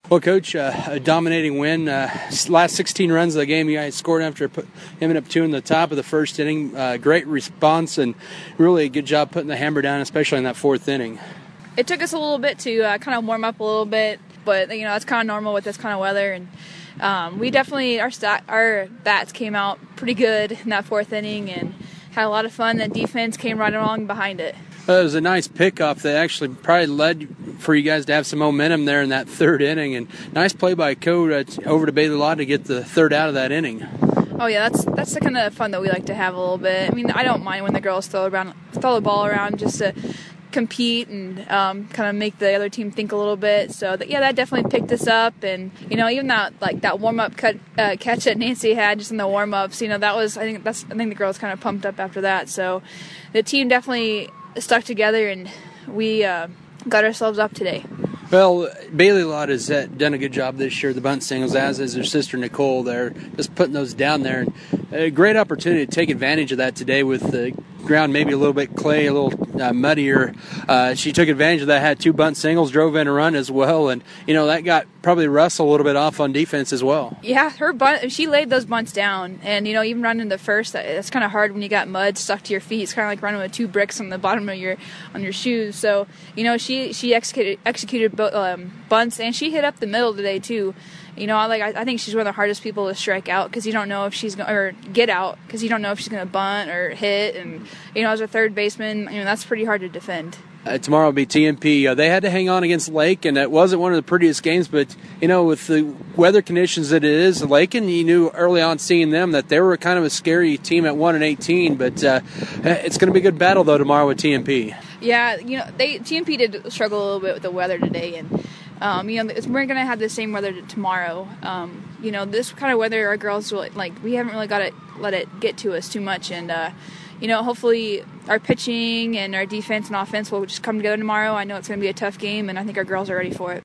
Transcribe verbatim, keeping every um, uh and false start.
Well, Coach, uh, a dominating win. Uh, last sixteen runs of the game, you guys scored after put, ending up two in the top of the first inning. Uh, great response and really a good job putting the hammer down, especially in that fourth inning. It took us a little bit to uh, kind of warm up a little bit, but you know that's kind of normal with this kind of weather. And um, we definitely our stat, our bats came out pretty good in that fourth inning and had a lot of fun. The defense came right along behind it. Uh, it was a nice pickoff that actually probably led for you guys to have some momentum there in that third inning. And nice play by Coach uh, over to Bailey Law to get the third out of that inning. Oh yeah, that's that's the kind of fun that we like to have a little bit. I mean, I don't mind when the girls throw around, throw the ball around just to compete and um, kind of make the other team think a little bit. So that, yeah, that definitely picked us up. And you know, even that like that warm up cut uh, catch that Nancy had just in the warm ups, you know, that was I think that's I think the girls kind of pumped up after that. So the team definitely stuck together and we uh, got ourselves up today. Well, Bailey Lott has uh, done a good job this year, the bunt singles, as is her sister Nicole there, just putting those down there. And a great opportunity to take advantage of that today with the ground maybe a little bit clay, a little uh, muddier. Uh, she took advantage of that, had two bunt singles, drove in a run as well, and, you know, that got probably Russell a little bit off on defense as well. Yeah, her bunt, she laid those bunts down, and, you know, even running the first, that's kind of hard when you got mud stuck to your feet. It's kind of like running with two bricks on the bottom of your on your shoes. So, you know, she, she executed, executed both um, bunts, and she hit up the middle today, too. You know, like I, I think she's one of the hardest people to strike out because you don't know if she's going or get out because you don't know if she's going to bunt or hit, and you know, as a third baseman, you know, that's pretty hard to defend. Uh, tomorrow will be T M P. Uh, they had to hang on against Lake, and it wasn't one of the prettiest games. But you know, with the weather conditions that it is, Lake, and you knew early on seeing them that they were kind of a scary team at one and eighteen. But uh, it's going to be a good battle though tomorrow with T M P. Yeah, you know, they T M P did struggle a little bit with the weather today, and. Um, you know, we're going to have the same weather tomorrow. Um, you know, this kind of weather, our girls will, like, we haven't really got to let it get to us too much. And, uh, you know, hopefully our pitching and our defense and offense will just come together tomorrow. I know it's going to be a tough game, and I think our girls are ready for it.